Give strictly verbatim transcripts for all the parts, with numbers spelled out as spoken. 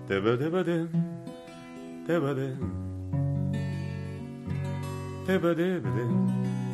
Та-ба-да-ба-да, та-ба-да, та-ба-да-ба-да.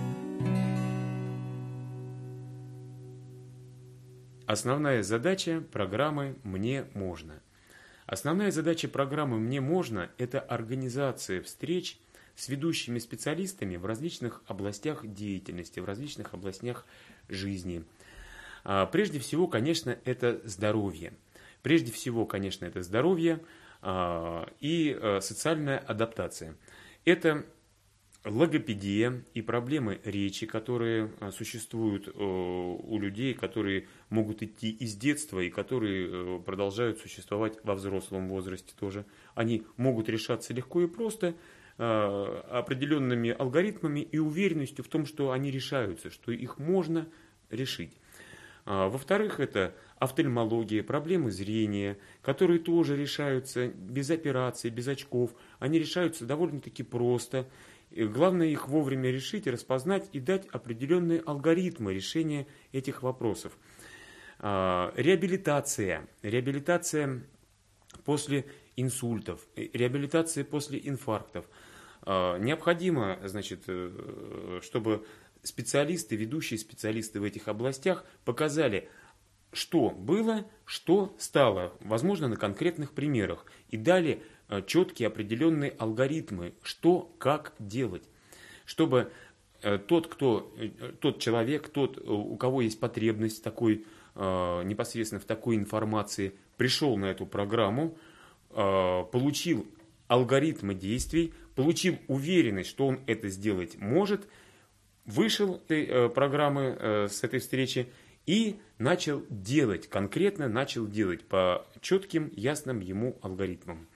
Основная задача программы «Мне можно». Основная задача программы «Мне можно» – это организация встреч с ведущими специалистами в различных областях деятельности, в различных областях жизни. Прежде всего, конечно, это здоровье. Прежде всего, конечно, это здоровье и социальная адаптация. Это логопедия и проблемы речи, которые существуют у людей, которые могут идти из детства и которые продолжают существовать во взрослом возрасте тоже. Они могут решаться легко и просто, определенными алгоритмами и уверенностью в том, что они решаются, что их можно решить. Во-вторых, это офтальмология, проблемы зрения, которые тоже решаются без операций, без очков. Они решаются довольно-таки просто. Главное их вовремя решить, распознать и дать определенные алгоритмы решения этих вопросов. Реабилитация. Реабилитация после инсультов, реабилитация после инфарктов. Необходимо, значит, чтобы специалисты, ведущие специалисты в этих областях показали, что было, что стало, возможно, на конкретных примерах, и дали четкие определенные алгоритмы, что, как делать, чтобы тот, кто, тот человек, тот, у кого есть потребность такой, непосредственно в такой информации, пришел на эту программу, получил алгоритмы действий, получил уверенность, что он это сделать может, вышел с этой программы, с этой встречи и начал делать, конкретно начал делать по четким, ясным ему алгоритмам.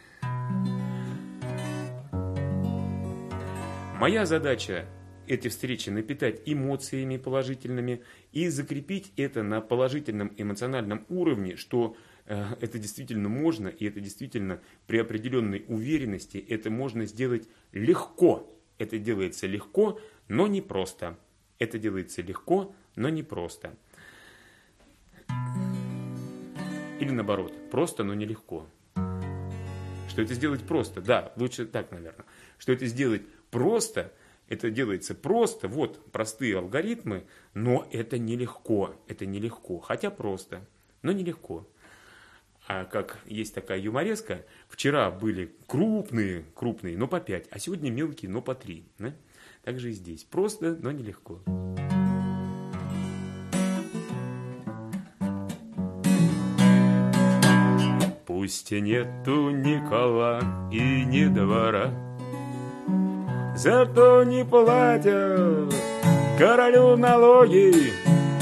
Моя задача эти встречи напитать эмоциями положительными и закрепить это на положительном эмоциональном уровне, что э, это действительно можно, и это действительно при определенной уверенности это можно сделать легко. Это делается легко, но не просто. Это делается легко, но не просто. Или наоборот, просто, но нелегко. Что это сделать просто? Да, лучше так, наверное. Что это сделать просто, это делается просто, вот простые алгоритмы, но это нелегко. Это нелегко, хотя просто, но нелегко. А как есть такая юмореска, вчера были крупные, крупные, но по пять, а сегодня мелкие, но по три. Да? Так же и здесь. Просто, но нелегко. Пусть и нету ни кола и ни двора, зато не платят королю налоги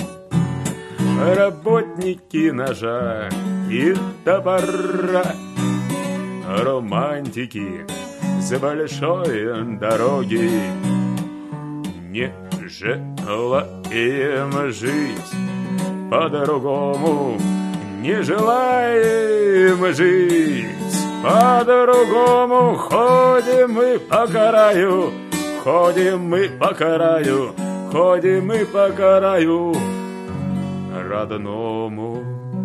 работники ножа и топора, романтики за большой дороги. Не желаем жить по-другому, не желаем жить по-другому. Ходим мы по краю, ходим мы по краю, ходим мы по краю родному.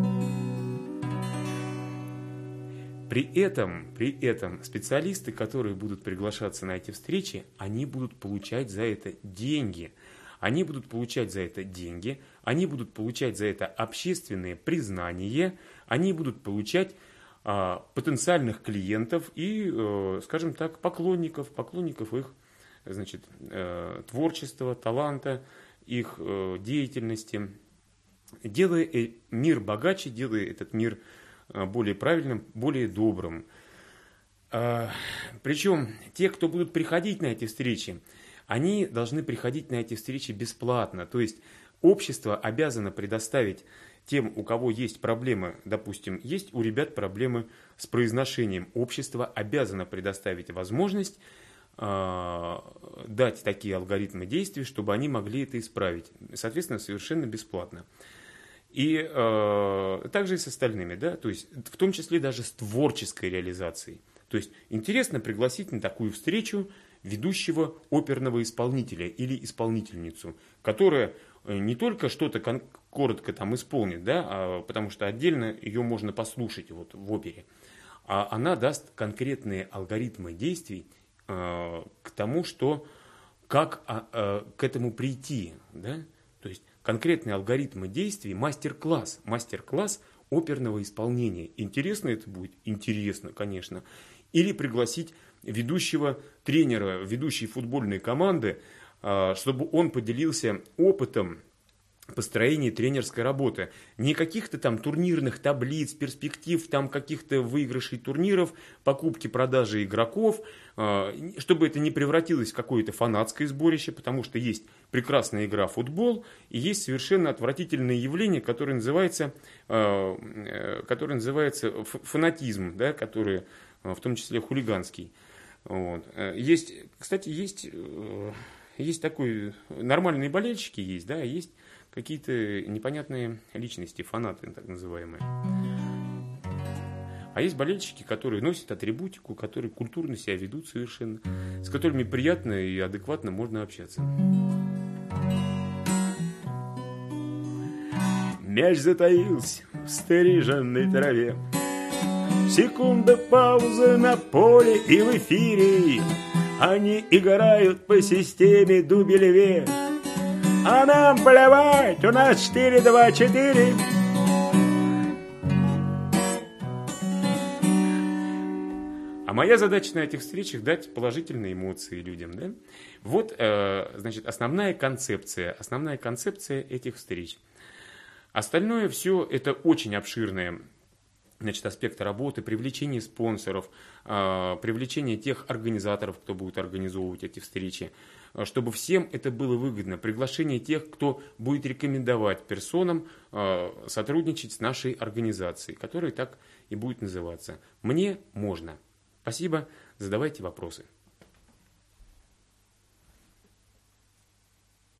При этом, при этом специалисты, которые будут приглашаться на эти встречи, они будут получать за это деньги. Они будут получать за это деньги, они будут получать за это общественное признание, они будут получать а, потенциальных клиентов и, э, скажем так, поклонников, поклонников их, значит, э, творчества, таланта, их э, деятельности, делая мир богаче, делая этот мир более правильным, более добрым. Причем те, кто будут приходить на эти встречи, они должны приходить на эти встречи бесплатно. То есть общество обязано предоставить тем, у кого есть проблемы, допустим, есть у ребят проблемы с произношением, общество обязано предоставить возможность э, дать такие алгоритмы действий, чтобы они могли это исправить. Соответственно, совершенно бесплатно. И э, также и с остальными, да, то есть в том числе даже с творческой реализацией. То есть интересно пригласить на такую встречу ведущего оперного исполнителя или исполнительницу, которая не только что-то коротко там исполнит, да, а, потому что отдельно ее можно послушать вот в опере, а она даст конкретные алгоритмы действий э, к тому, что как а, а, к этому прийти, да? То есть конкретные алгоритмы действий, мастер-класс, мастер-класс оперного исполнения. Интересно это будет? Интересно, конечно. Или пригласить ведущего тренера, ведущей футбольной команды, а, чтобы он поделился опытом построения тренерской работы. Не каких-то там турнирных таблиц, перспектив, там каких-то выигрышей турниров, покупки, продажи игроков, чтобы это не превратилось в какое-то фанатское сборище, потому что есть прекрасная игра в футбол, и есть совершенно отвратительное явление, которое называется, которое называется фанатизм, да, который в том числе хулиганский. Вот. Есть, кстати, есть, есть такой, нормальные болельщики есть, да, есть какие-то непонятные личности, фанаты так называемые. А есть болельщики, которые носят атрибутику, которые культурно себя ведут совершенно, с которыми приятно и адекватно можно общаться. Мяч затаился в стриженной траве. Секунда паузы на поле и в эфире. Они играют по системе Дубельве. А нам плевать, у нас четыре два четыре. А моя задача на этих встречах дать положительные эмоции людям, да? Вот, э, значит, основная концепция, основная концепция этих встреч. Остальное все это очень обширные, значит, аспекты работы, привлечение спонсоров, э, привлечение тех организаторов, кто будет организовывать эти встречи, чтобы всем это было выгодно, приглашение тех, кто будет рекомендовать персонам э, сотрудничать с нашей организацией, которая так и будет называться «Мне можно». Спасибо, задавайте вопросы.